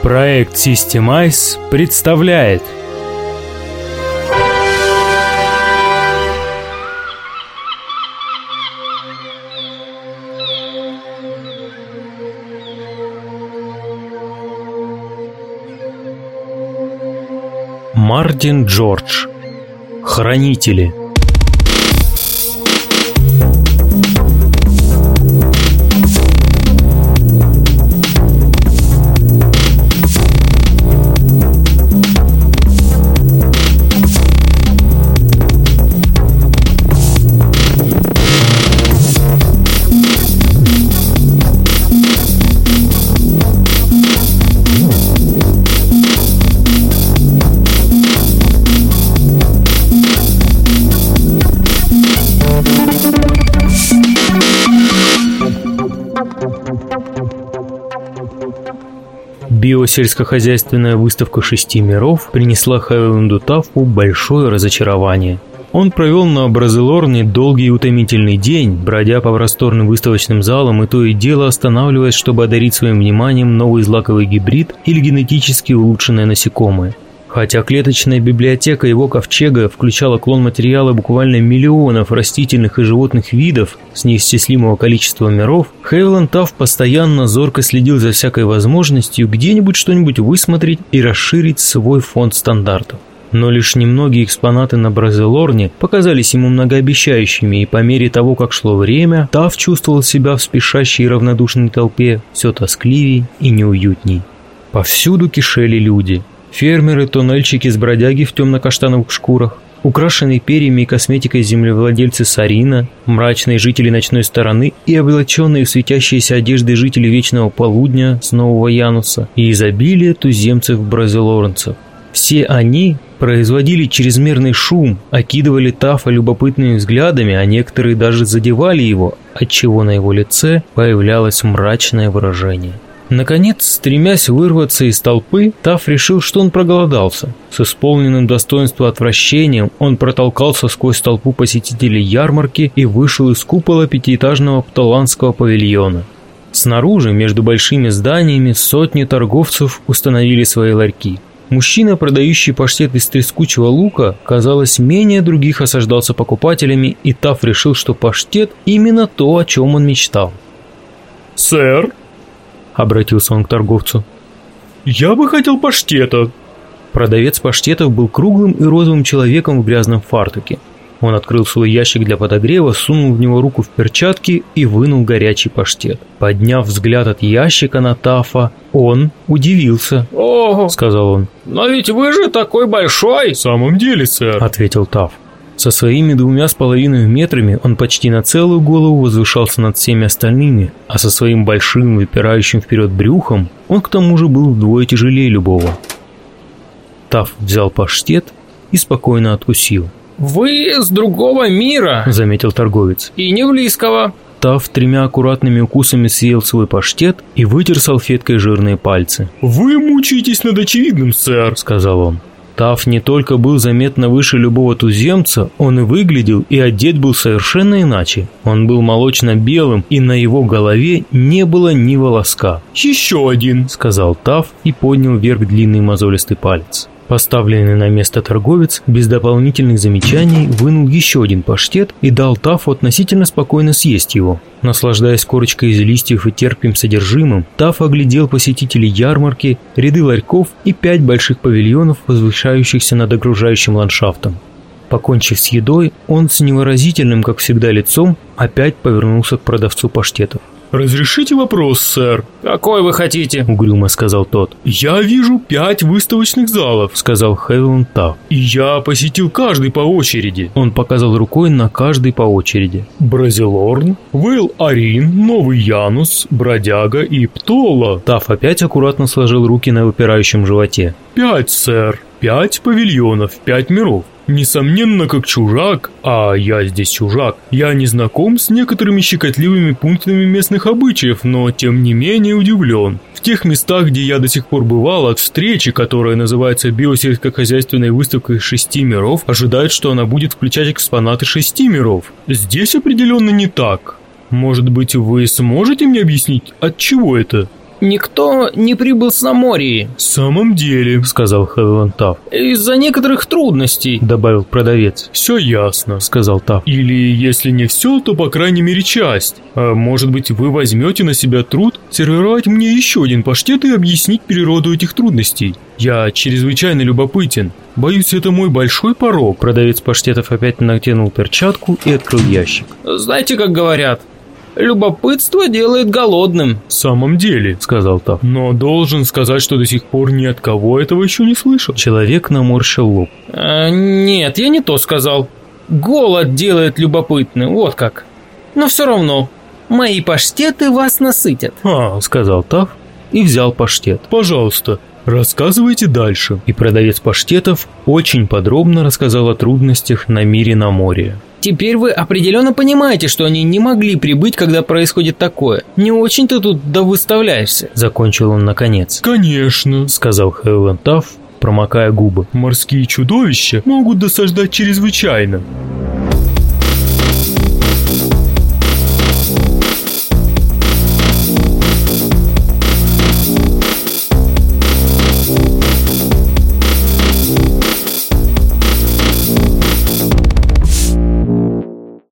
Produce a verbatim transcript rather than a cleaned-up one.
Проект Systemize представляет Мартин Джордж. Хранители. Биосельскохозяйственная выставка шести миров принесла Хевиланду Таффу большое разочарование. Он провел на Бразилорне долгий и утомительный день, бродя по просторным выставочным залам и то и дело останавливаясь, чтобы одарить своим вниманием новый злаковый гибрид или генетически улучшенное насекомое. Хотя клеточная библиотека его ковчега включала клон материала буквально миллионов растительных и животных видов с неисчислимого количества миров, Хевиланд Тафф постоянно зорко следил за всякой возможностью где-нибудь что-нибудь высмотреть и расширить свой фонд стандартов. Но лишь немногие экспонаты на Бразилорне показались ему многообещающими, и по мере того, как шло время, Тафф чувствовал себя в спешащей и равнодушной толпе все тоскливей и неуютней. Повсюду кишели люди. Фермеры-тоннельщики с бродяги в темно-каштановых шкурах, украшенные перьями и косметикой землевладельцы Сарина, мрачные жители ночной стороны и облаченные в светящиеся одежды жители Вечного Полудня с Нового Януса и изобилие туземцев-бразилорнцев. Все они производили чрезмерный шум, окидывали Таффа любопытными взглядами, а некоторые даже задевали его, отчего на его лице появлялось мрачное выражение. Наконец, стремясь вырваться из толпы, Тафф решил, что он проголодался. С исполненным достоинства отвращением он протолкался сквозь толпу посетителей ярмарки и вышел из купола пятиэтажного птоландского павильона. Снаружи, между большими зданиями, сотни торговцев установили свои ларьки. Мужчина, продающий паштет из трескучего лука, казалось, менее других осаждался покупателями, и Тафф решил, что паштет именно то, о чем он мечтал. «Сэр», — обратился он к торговцу, — «я бы хотел паштета». Продавец паштетов был круглым и розовым человеком в грязном фартуке. Он открыл свой ящик для подогрева, сунул в него руку в перчатки и вынул горячий паштет. Подняв взгляд от ящика на Таффа, он удивился. «Ого», — сказал он. «Но ведь вы же такой большой». «В самом деле, сэр», — ответил Тафф. Со своими двумя с половиной метрами он почти на целую голову возвышался над всеми остальными, а со своим большим, выпирающим вперед брюхом он к тому же был вдвое тяжелее любого. Тафф взял паштет и спокойно откусил. «Вы с другого мира», — заметил торговец. «И не близкого». Тафф тремя аккуратными укусами съел свой паштет и вытер салфеткой жирные пальцы. «Вы мучаетесь над очевидным, сэр», — сказал он. Тафф не только был заметно выше любого туземца, он и выглядел и одет был совершенно иначе. Он был молочно-белым, и на его голове не было ни волоска. «Еще один», — сказал Тафф и поднял вверх длинный мозолистый палец. Поставленный на место торговец без дополнительных замечаний вынул еще один паштет и дал Таффу относительно спокойно съесть его. Наслаждаясь корочкой из листьев и терпким содержимым, Тафф оглядел посетителей ярмарки, ряды ларьков и пять больших павильонов, возвышающихся над окружающим ландшафтом. Покончив с едой, он с невыразительным, как всегда, лицом опять повернулся к продавцу паштетов. «Разрешите вопрос, сэр?» «Какой вы хотите?» — угрюмо сказал тот. «Я вижу пять выставочных залов», — сказал Хевиланд Тафф. «И я посетил каждый по очереди». Он показал рукой на каждый по очереди. «Бразилорн, Вейл-Арин, Новый Янус, Бродяга и Птола». Тафф опять аккуратно сложил руки на выпирающем животе. «Пять, сэр. Пять павильонов, пять миров. Несомненно, как чужак, а я здесь чужак, я не знаком с некоторыми щекотливыми пунктами местных обычаев, но тем не менее удивлен. В тех местах, где я до сих пор бывал, от встречи, которая называется биосельскохозяйственной выставкой шести миров, ожидают, что она будет включать экспонаты шести миров. Здесь определенно не так. Может быть, вы сможете мне объяснить, от чего это?» никто не прибыл с Намории. В самом деле, сказал Хевиланд Тафф. Из-за некоторых трудностей, добавил продавец. Все ясно, сказал Тафф. Или если не все, то по крайней мере часть. А может быть, вы возьмете на себя труд сервировать мне еще один паштет и объяснить природу этих трудностей? Я чрезвычайно любопытен. Боюсь, это мой большой порог. Продавец паштетов опять натянул перчатку и открыл ящик. Знаете, как говорят, любопытство делает голодным. В самом деле, сказал Тафф. Но должен сказать, что до сих пор ни от кого этого еще не слышал. Человек наморщил лоб. А, нет, я не то сказал. Голод делает любопытным, вот как. Но все равно, мои паштеты вас насытят. А, сказал Тафф и взял паштет. Пожалуйста, рассказывайте дальше. И продавец паштетов очень подробно рассказал о трудностях на мире Намория. Теперь вы определенно понимаете, что они не могли прибыть, когда происходит такое. Не очень-то тут да выставляешься. Закончил он наконец. Конечно, сказал Хевиланд Тафф, промокая губы. Морские чудовища могут досаждать чрезвычайно.